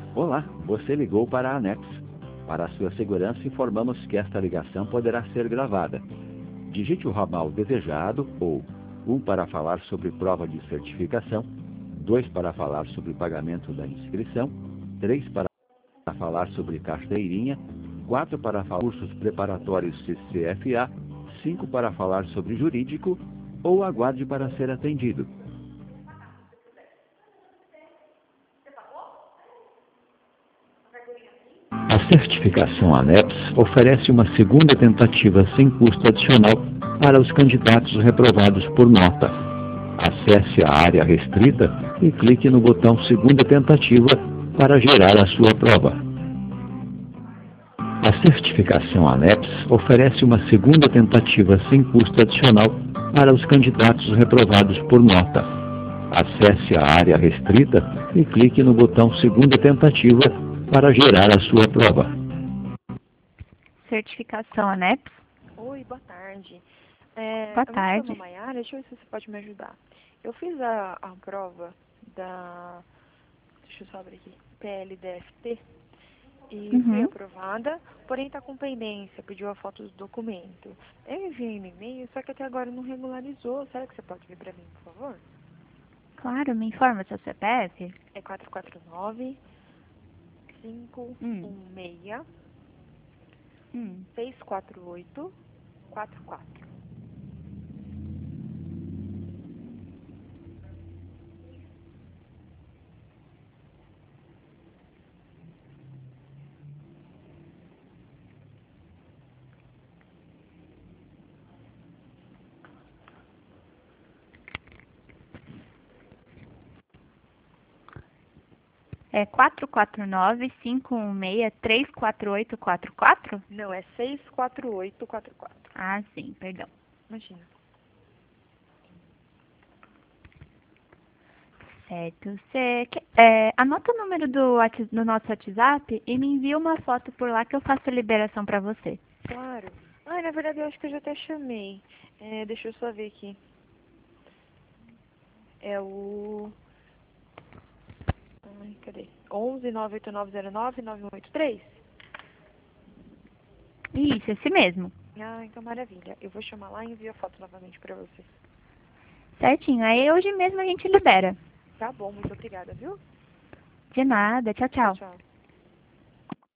Olá, você ligou para a ANEPS. Para a sua segurança, informamos que esta ligação poderá ser gravada. Digite o ramal desejado ou 1 para falar sobre prova de certificação, 2 para falar sobre pagamento da inscrição, 3 para falar sobre carteirinha, 4 para falar cursos preparatórios CCFA, 5 para falar sobre jurídico ou aguarde para ser atendido. A certificação ANEPS oferece uma segunda tentativa sem custo adicional para os candidatos reprovados por nota. Acesse a área restrita e clique no botão Segunda Tentativa para gerar a sua prova. A certificação ANEPS oferece uma segunda tentativa sem custo adicional para os candidatos reprovados por nota. Acesse a área restrita e clique no botão Segunda Tentativa para gerar a sua prova. Certificação ANEPS. Oi, boa tarde. Boa Eu tarde. me chamo Maiara, deixa eu ver se você pode me ajudar. Eu fiz a prova da, deixa eu só abrir aqui, PLDFT, e fui aprovada, porém está com pendência, pediu a foto do documento. Eu enviei um e-mail, só que até agora não regularizou. Será que você pode ver para mim, por favor? Claro, me informa seu CPF. É 449 516 648 44. É 449-516-34844? Não, é 64844. Ah, sim, perdão. Imagina. Certo. Você anota o número do nosso WhatsApp e me envia uma foto por lá que eu faço a liberação para você. Claro. Ah, na verdade eu acho que eu já até chamei. Deixa eu só ver aqui. É o... Ai, cadê? 11-98909-9183? Isso, esse mesmo. Ah, então maravilha. Eu vou chamar lá e envio a foto novamente pra você. Certinho. Aí hoje mesmo a gente libera. Tá bom, muito obrigada, viu? De nada. Tchau, tchau. Tchau.